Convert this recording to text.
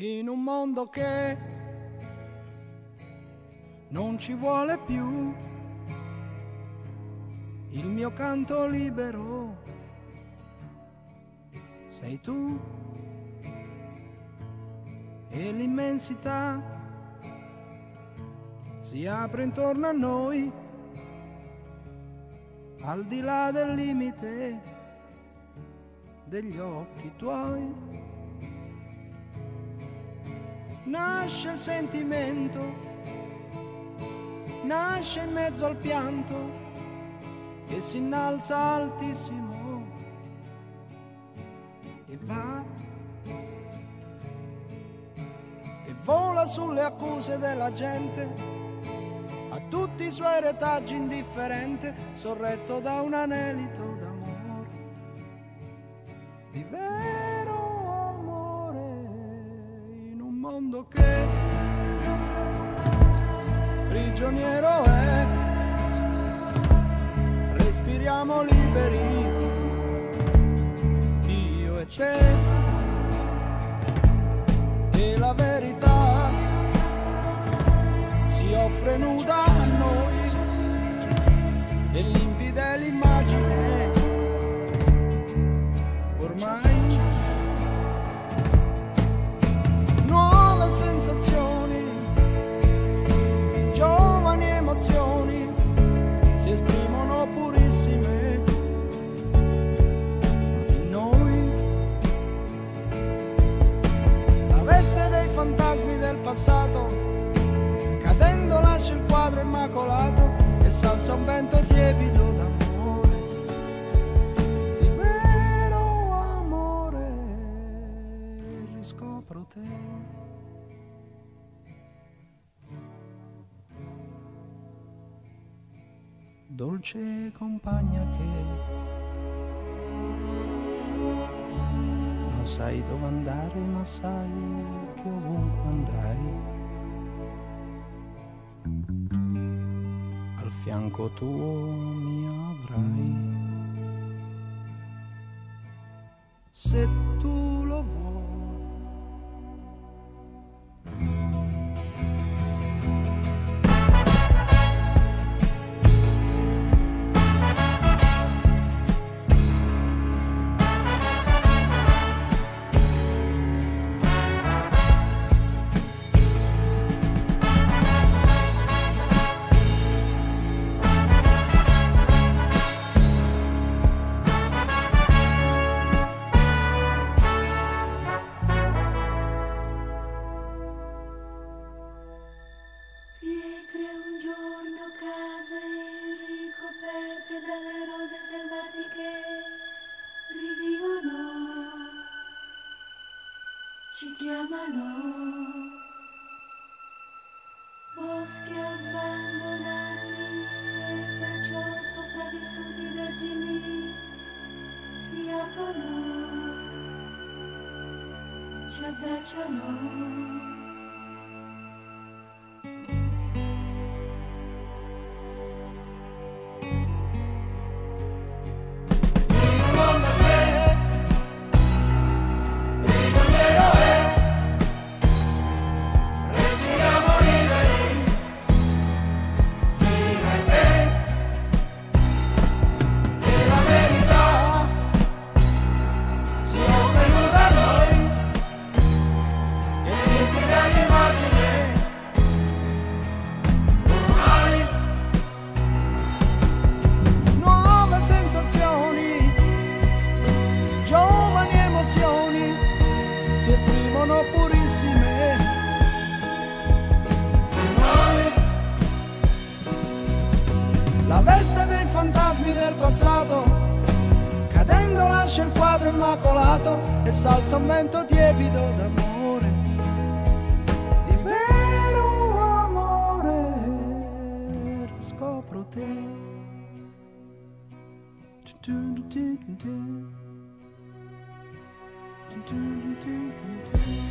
in un mondo che non ci vuole più il mio canto libero. Sei tu e l'immensità si apre intorno a noi, al di là del limite degli occhi tuoi. Nasce il sentimento, nasce in mezzo al pianto e si innalza altissimo e va e vola sulle accuse della gente, a tutti i suoi retaggi indifferente, sorretto da un anelito d'amore, di vero amore, in un mondo che prigioniero è. Respiriamo liberi, io e te, e la verità si offre nuda a noi, e limpida è l'immagine, ormai nuove sensazioni, giovani emozioni si esprimono purissime in noi. La veste dei fantasmi del passato cadendo lascia il quadro immacolato e s'alza un vento tiepido d'amore, di vero amore, riscopro te. Dolce compagna che non sai dove andare, ma sai che ovunque andrai al fianco tuo mi avrai, se tu lo vuoi. Ci chiamano boschi abbandonati e perciò sopravvissuti vergini si aprono, ci abbracciano. Si esprimono purissime in noi. La veste dei fantasmi del passato cadendo lascia il quadro immacolato e s'alza un vento tiepido d'amore, di vero amore, riscopro te. Do do do do do do do do.